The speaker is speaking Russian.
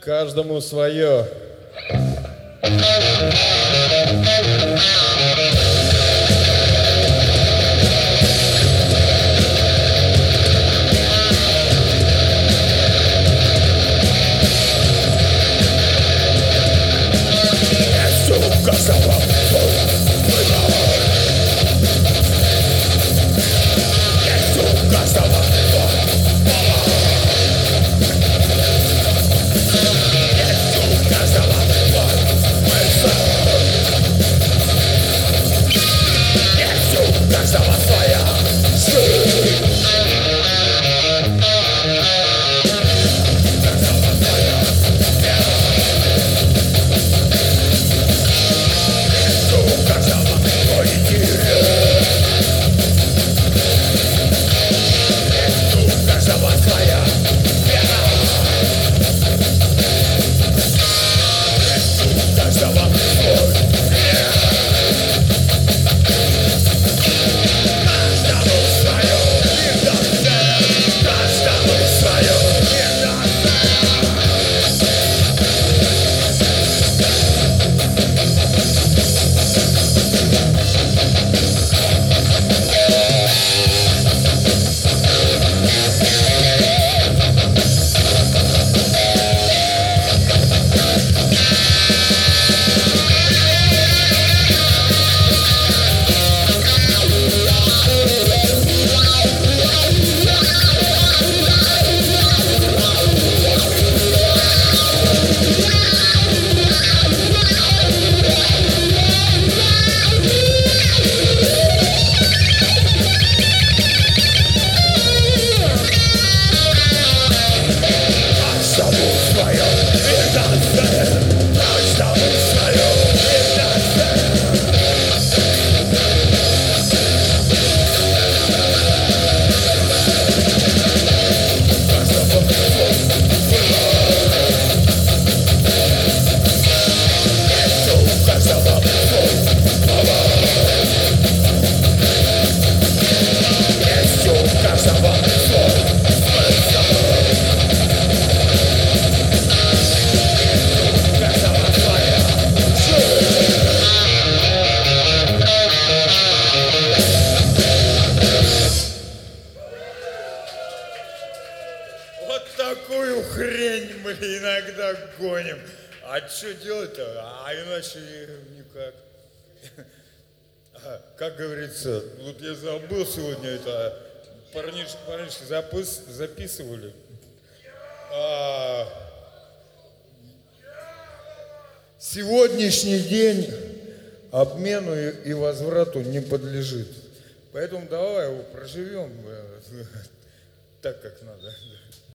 Каждому свое. Вот такую хрень мы иногда гоним. А что делать-то? А иначе никак. Как говорится, вот я забыл сегодня это, парнишки записывали. Сегодняшний день обмену и возврату не подлежит. Поэтому давай его проживем так, как надо.